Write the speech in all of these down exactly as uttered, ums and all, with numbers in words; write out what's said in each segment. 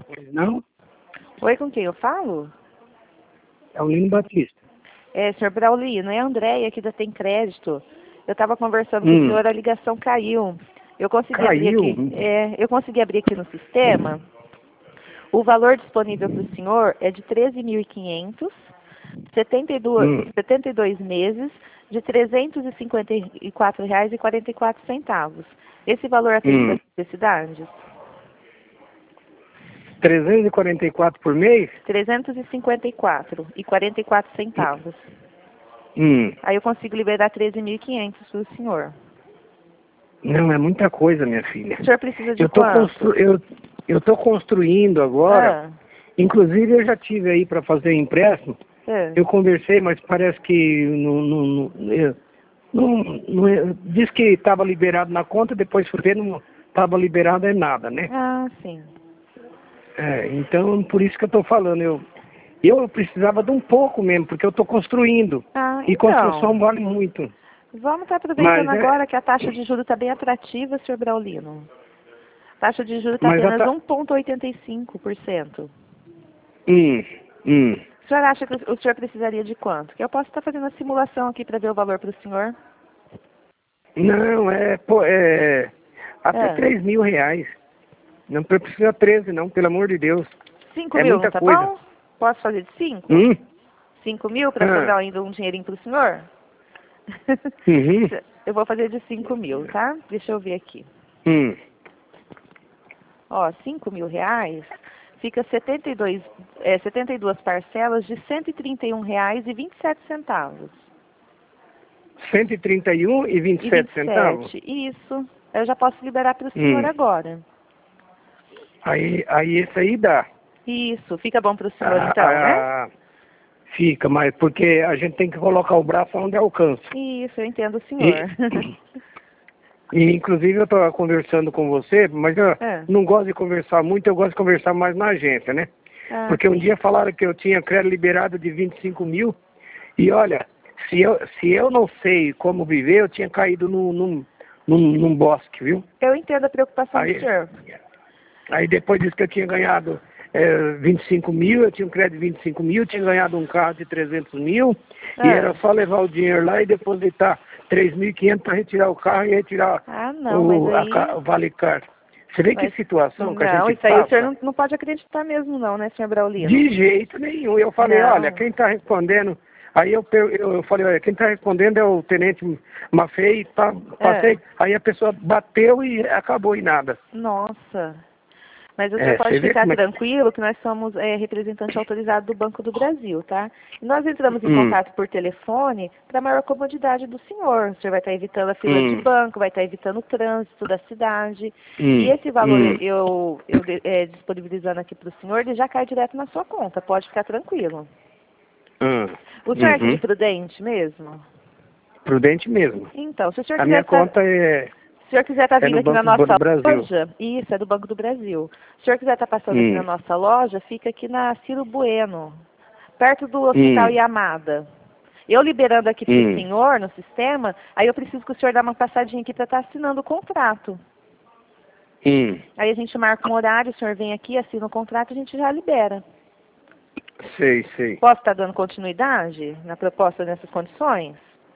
Não? Oi, com quem eu falo? É o Lino Batista. É, senhor Braulino, é a Andréia aqui da Tem Crédito. Eu estava conversando Hum. com o senhor, a ligação caiu. Eu consegui abrir Caiu? aqui, é, eu consegui abrir aqui no sistema. O valor disponível para o senhor é de treze mil e quinhentos, setenta e dois, Hum. setenta e dois meses, de trezentos e cinquenta e quatro reais e quarenta e quatro centavos. Esse valor atende Hum. às necessidades? trezentos e quarenta e quatro por mês? trezentos e cinquenta e quatro e quarenta e quatro centavos. Hum. Aí eu consigo liberar treze mil e quinhentos para o senhor. Não, é muita coisa, minha filha. O senhor precisa de Eu tô, quanto? constru... eu, eu tô construindo agora. Ah, Inclusive, eu já tive aí para fazer empréstimo. é. Eu conversei, mas parece que não, não, não, eu- não, não é- diz que estava liberado na conta, depois fui ver, não estava liberado é nada, né? Ah, sim. É, então, por isso que eu estou falando, eu, eu precisava de um pouco mesmo, porque eu estou construindo, Ah, e construção então. vale muito. Vamos estar aproveitando Mas é, agora que a taxa de juros está bem atrativa, senhor Braulino. A taxa de juros está mas a apenas ta... um vírgula oitenta e cinco por cento. hum, hum. O senhor acha que o senhor precisaria de quanto? Que eu posso estar fazendo a simulação aqui para ver o valor para o senhor. Não, é, pô, é até É. três mil reais. Não precisa treze não, pelo amor de Deus. cinco É mil, não muita tá coisa. bom? Posso fazer de cinco? Hum? Cinco mil para Ah, sobrar ainda um dinheirinho para o senhor? uhum, Eu vou fazer de cinco mil, tá? Deixa eu ver aqui. hum. Ó, cinco mil reais fica setenta e dois, é, setenta e duas parcelas de cento e trinta e um reais e vinte e sete centavos. cento e trinta e um e vinte e E sete centavos? vinte e sete, isso. Eu já posso liberar para o senhor Hum. agora. Aí, aí esse aí dá. Isso, fica bom para o senhor Ah, então, né? ah, fica, mas porque a gente tem que colocar o braço onde alcança. Isso, eu entendo o senhor. E, e inclusive eu estava conversando com você, mas eu É. não gosto de conversar muito, eu gosto de conversar mais na agência, né? Ah, Porque um sim. dia falaram que eu tinha crédito liberado de vinte e cinco mil, e olha, se eu, se eu não sei como viver, eu tinha caído num, num, num, num bosque, viu? Eu entendo a preocupação do Aí, senhor. aí depois disse que eu tinha ganhado é, vinte e cinco mil, eu tinha um crédito de vinte e cinco mil, tinha ganhado um carro de trezentos mil, e Ah, era só levar o dinheiro lá e depositar três mil e quinhentos para retirar o carro e retirar ah não, mas o, a, ca- aí... o vale car. Você vê que Mas, situação que a não, gente isso aí o senhor passa? não, não pode acreditar mesmo não, né, senhor Braulino? De jeito nenhum. Eu falei, olha, Não. quem está respondendo. Aí eu, per- eu falei, olha, quem está respondendo é o tenente Mafei, tá, É. passei. Aí a pessoa bateu e acabou e nada. Nossa. Mas o senhor É, pode você vê ficar como é que. tranquilo que nós somos é, representante autorizado do Banco do Brasil, tá? E nós entramos em Hum, contato por telefone para maior comodidade do senhor. O senhor vai estar evitando a fila de hum, banco, vai estar evitando o trânsito da cidade. E hum, esse valor hum, eu, eu de- é, disponibilizando aqui para o senhor, ele já cai direto na sua conta. Pode ficar tranquilo. hum, O senhor é aqui de uhum. Prudente mesmo? Prudente mesmo. Então, se o senhor A quiser minha estar... conta é, Se o senhor quiser estar é vindo no aqui na Banco do nossa Brasil. loja, isso, é do Banco do Brasil. Se o senhor quiser estar passando aqui na Hum, nossa loja, fica aqui na Ciro Bueno, perto do Hospital hum, Yamada. Eu liberando aqui para o hum, senhor no sistema, aí eu preciso que o senhor dê uma passadinha aqui para estar assinando o contrato. hum. Aí a gente marca um horário, o senhor vem aqui, assina o contrato e a gente já libera. Sei, sei. Posso estar dando continuidade na proposta nessas condições?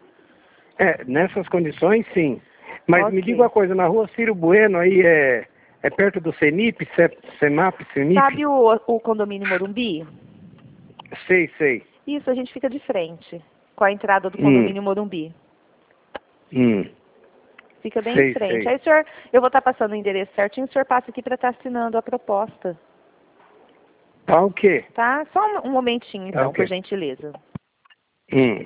É, nessas condições, sim. Mas me diga Ok. uma coisa, na rua Ciro Bueno aí é, é perto do CENIP, Ce- CEMAP, CENIP? Sabe o, o condomínio Morumbi? Sei, sei. Isso, a gente fica de frente com a entrada do Hum, condomínio Morumbi. hum. Fica bem em Sei, frente. sei. Aí, senhor, eu vou estar passando o endereço certinho, o senhor passa aqui para estar assinando a proposta. Tá o quê? Tá? Só um, um momentinho, Tá então, o por quê? gentileza. Hum.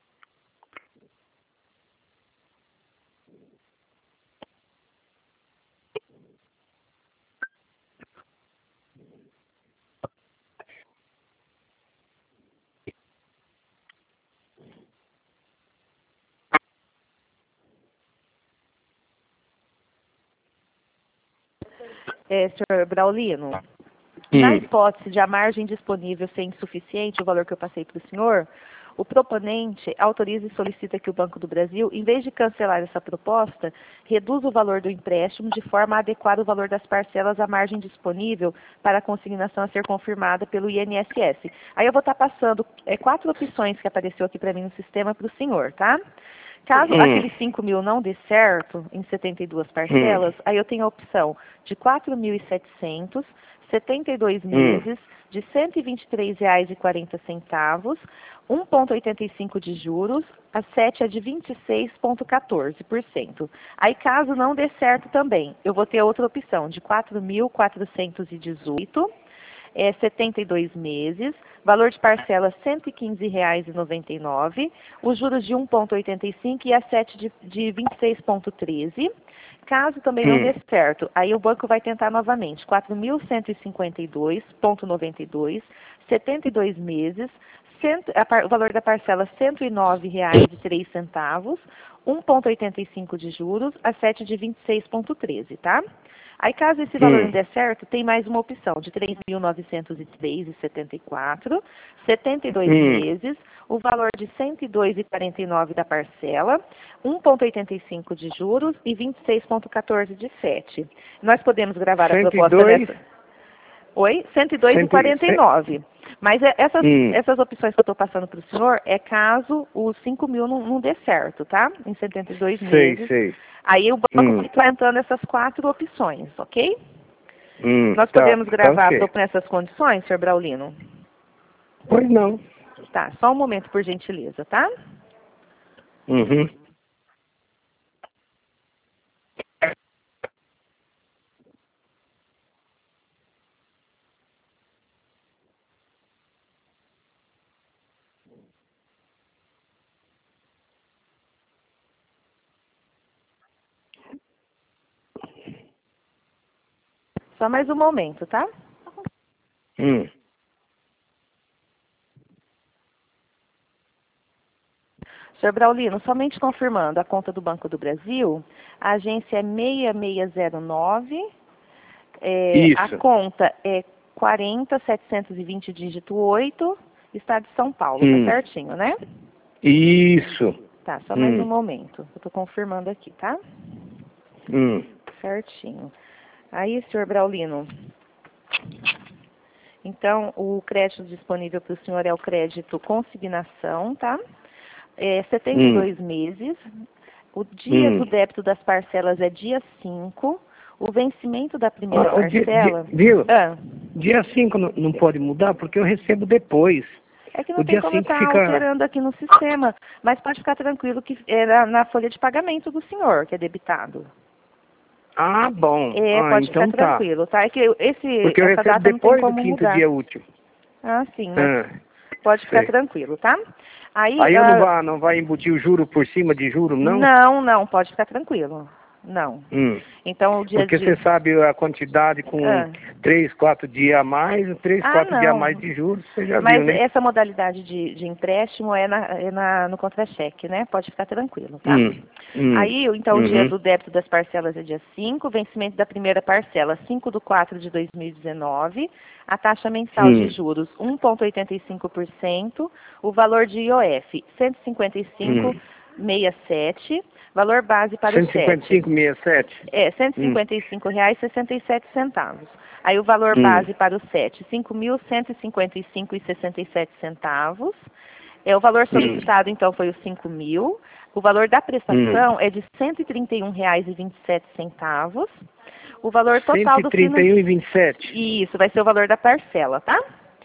É, senhor Braulino, na Hum. hipótese de a margem disponível ser insuficiente, o valor que eu passei para o senhor, o proponente autoriza e solicita que o Banco do Brasil, em vez de cancelar essa proposta, reduza o valor do empréstimo de forma a adequar o valor das parcelas à margem disponível para a consignação a ser confirmada pelo I N S S. Aí eu vou estar passando é, quatro opções que apareceu aqui para mim no sistema para o senhor, tá? Caso Hum. aqueles cinco mil não dê certo, em setenta e duas parcelas, Hum. aí eu tenho a opção de quatro mil e setecentos, setenta e dois Hum. meses, de cento e vinte e três reais e quarenta centavos, um vírgula oitenta e cinco de juros, a sete é de vinte e seis vírgula quatorze por cento. Aí, caso não dê certo também, eu vou ter outra opção de quatro mil quatrocentos e dezoito, é, setenta e dois meses, valor de parcela cento e quinze reais e noventa e nove, os juros de um vírgula oitenta e cinco e a sete de, de vinte e seis vírgula treze. Caso também não Hum. dê certo, aí o banco vai tentar novamente quatro mil cento e cinquenta e dois vírgula noventa e dois, setenta e dois meses, cento, a par, o valor da parcela cento e nove reais e três centavos, um vírgula oitenta e cinco de juros, a sete de vinte e seis vírgula treze, tá? Aí, caso esse valor Hum. não der certo, tem mais uma opção de três mil novecentos e três reais e setenta e quatro, setenta e dois Hum. meses, o valor de cento e dois reais e quarenta e nove da parcela, um vírgula oitenta e cinco de juros e vinte e seis vírgula quatorze de S E T. Nós podemos gravar a proposta cento e dois. nessa... Oi? cento e dois reais e quarenta e nove. Mas é- essas, Hum. essas opções que eu estou passando para o senhor é caso os cinco mil não, não dê certo, tá? Em setenta e dois Sei, meses. sei. Aí o banco Hum. vai implementando essas quatro opções, ok? Hum. Nós Tá, podemos tá gravar ok. nessas condições, senhor Braulino? Pois não. Tá, só um momento, por gentileza, tá? Uhum. Só mais um momento, tá? Hum. senhor Braulino, somente confirmando a conta do Banco do Brasil, a agência é seis seis zero nove, é, a Isso. conta é quarenta setecentos e vinte dígito oito, estado de São Paulo, Hum. tá certinho, né? Isso. Tá, só mais um Hum. momento. Eu estou confirmando aqui, tá? Hum. Certinho. Aí, senhor Braulino, então, o crédito disponível para o senhor é o crédito consignação, tá? É setenta e dois Hum. meses. O dia Hum. do débito das parcelas é dia cinco. O vencimento da primeira Ah, o dia, dia, parcela... viu? Ah, Dia cinco não, não pode mudar porque eu recebo depois. é que O não tem dia como cinco estar fica. alterando aqui no sistema, mas pode ficar tranquilo que é na, na folha de pagamento do senhor, que é debitado. Ah, bom. É, Ah, pode ficar então tá. tranquilo, tá? É que esse, Porque eu essa recebo data não tem depois do como quinto mudar. dia útil. Ah, sim, mas Ah, pode ficar sei. tranquilo, tá? Aí, Aí eu não ah, vai, não vai embutir o juro por cima de juro, não? não, não, pode ficar tranquilo. Não. Hum. Então, o dia Porque de... você sabe a quantidade com Ah, três, quatro dias a mais, três, ah quatro dias a não. mais de juros, você já viu, Mas né? essa modalidade de, de empréstimo é, na, é na, no contra-cheque, né? Pode ficar tranquilo, tá? Hum. Hum. Aí, então, o dia Uhum. do débito das parcelas é dia cinco, vencimento da primeira parcela, cinco de quatro de dois mil e dezenove, a taxa mensal de Hum. juros, um vírgula oitenta e cinco por cento, o valor de I O F, cento e cinquenta e cinco Hum. vírgula sessenta e sete, valor base para o cento e cinquenta e sete, cinco vírgula sessenta e sete? é, cento e Hum. cinquenta e cinco reais e sessenta e sete centavos. Aí o valor Hum. base para o sete, cinco mil cento e cinquenta e cinco reais e sessenta e sete centavos. É, o valor solicitado, então, foi os cinco mil. O valor da prestação Hum. é de cento e trinta e um reais e vinte e sete centavos. O valor cento total e do trinta e um e vinte e sete. Isso, vai ser o valor da parcela, tá?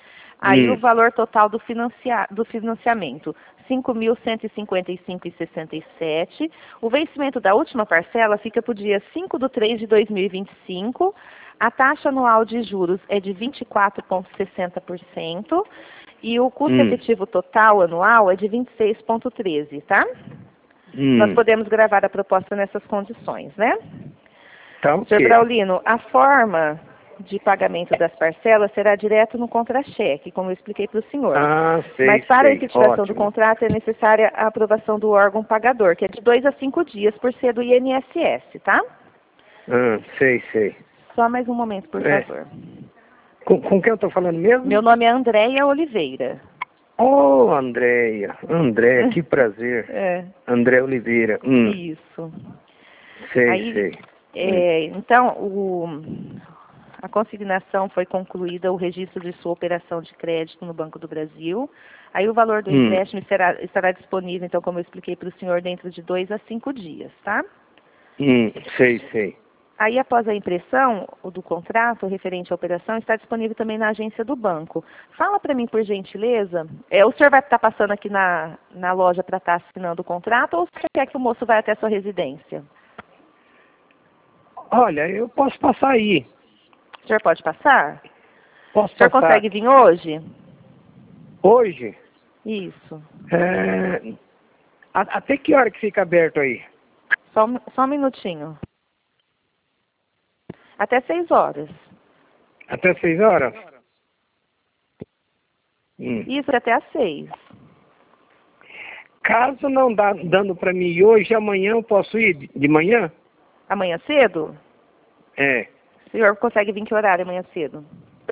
Aí Hum. o valor total do, financia... do financiamento, cinco mil cento e cinquenta e cinco reais e sessenta e sete centavos. O vencimento da última parcela fica para o dia cinco de três de dois mil e vinte e cinco. A taxa anual de juros é de vinte e quatro vírgula sessenta por cento. E o custo Hum. efetivo total anual é de vinte e seis vírgula treze, tá? Hum. Nós podemos gravar a proposta nessas condições, né? Tá senhor ok. Braulino, a forma de pagamento das parcelas será direto no contra-cheque, como eu expliquei para o senhor. Ah, sei, Mas para a sei. efetivação do Ótimo. contrato é necessária a aprovação do órgão pagador, que é de dois a cinco dias por ser do I N S S, tá? Ah, sei, sei. Só mais um momento, por É. favor. Com, com quem eu tô falando mesmo? Meu nome é Andréia Oliveira. Oh, Andréia, Andréia, que prazer. É. André Oliveira. Hum. Isso. Sei, Aí, sei. é, então, o, a consignação foi concluída, o registro de sua operação de crédito no Banco do Brasil. Aí o valor do Hum. empréstimo será, estará disponível, então, como eu expliquei para o senhor, dentro de dois a cinco dias, tá? Hum, sei, sei. Aí, após a impressão o do contrato referente à operação, está disponível também na agência do banco. Fala para mim, por gentileza, é, o senhor vai estar passando aqui na, na loja para estar assinando o contrato ou você quer que o moço vá até a sua residência? Olha, eu posso passar aí. O senhor pode passar? Posso O senhor passar. consegue vir hoje? Hoje? Isso. É... a- Até que hora que fica aberto aí? Só, um- só um minutinho. Até seis horas. Até seis horas? Hum. Isso, até às seis. Caso não dá dando para mim ir hoje, amanhã eu posso ir de- de manhã? Amanhã cedo? É. O senhor consegue vir que horário amanhã cedo?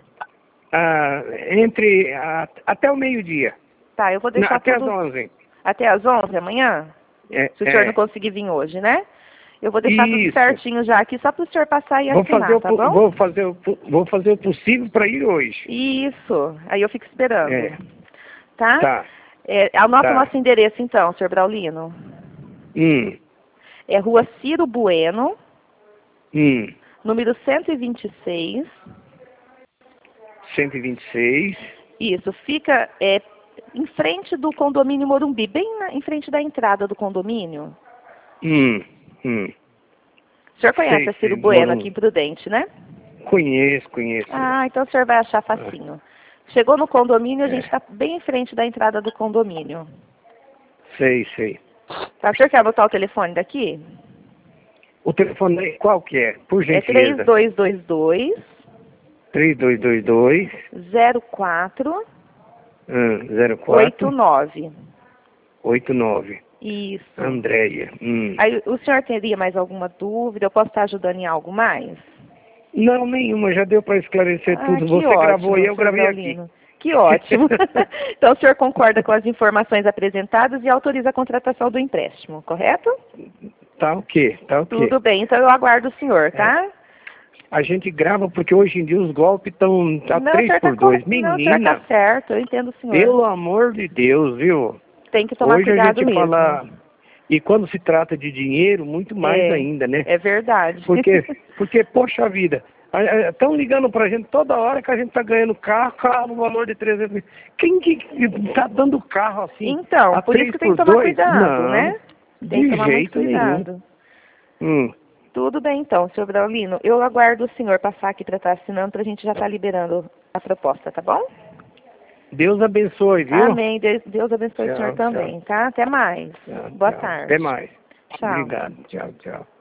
Ah, entre a- até o meio-dia. Tá, eu vou Não, deixar até tudo... às onze. Até às onze amanhã? É, Se o senhor é. não conseguir vir hoje, né? Eu vou deixar tudo Isso. certinho já aqui, só para o senhor passar e Vou fazer, assinar, o, tá po- bom? vou, fazer o, po- vou fazer o possível para ir hoje. Isso. Aí eu fico esperando. É. Tá? Tá. É, anota Tá. o nosso endereço então, senhor Braulino. Hum. É Rua Ciro Bueno, Hum. número cento e vinte e seis. cento e vinte e seis. Isso, fica é, em frente do condomínio Morumbi, bem na, em frente da entrada do condomínio. Hum. Hum. O senhor conhece Sei, a Ciro sei, Bueno Morumbi. aqui em Prudente, né? Conheço, conheço. Ah, então o senhor vai achar facinho. Chegou no condomínio, a É. gente está bem em frente da entrada do condomínio. Sei, sei. Tá, o senhor quer anotar o telefone daqui? O telefone qual que é? Por É três gentileza. dois dois dois, três dois dois dois, zero quatro zero oito quatro nove. oito nove. Isso. Andréia. Hum. Aí, o senhor teria mais alguma dúvida? Eu posso estar ajudando em algo mais? Não, nenhuma. Já deu para esclarecer Ah, tudo. que Você ótimo, gravou aí, eu senhor gravei aqui. Braulino. Que ótimo. Então, o senhor concorda com as informações apresentadas e autoriza a contratação do empréstimo, correto? Tá ok, tá ok. Tudo bem, então eu aguardo o senhor, tá? A gente grava porque hoje em dia os golpes estão tá Não, o três senhor tá por dois. cor- Não, o senhor Menina, tá certo, eu entendo o senhor. pelo amor de Deus, viu? Tem que tomar Hoje a cuidado gente mesmo. fala... E quando se trata de dinheiro, muito mais é, ainda, né? É verdade. Porque, porque, poxa vida, estão ligando pra gente toda hora que a gente tá ganhando carro, carro no valor de trezentos mil. Quem que tá dando carro assim? Então, a por isso três que tem que por tomar dois? cuidado, Não, né? Tem de que tomar muito jeito nenhum. cuidado. Hum. Tudo bem então, senhor Braulino. Eu aguardo o senhor passar aqui para estar assinando, para a gente já estar liberando a proposta, tá bom? Deus abençoe, viu? Amém. Deus, Deus abençoe Tchau, o senhor tchau. também, tá? Até mais. Tchau, Boa tchau. tarde. Até mais. Tchau. Obrigado. Tchau, tchau.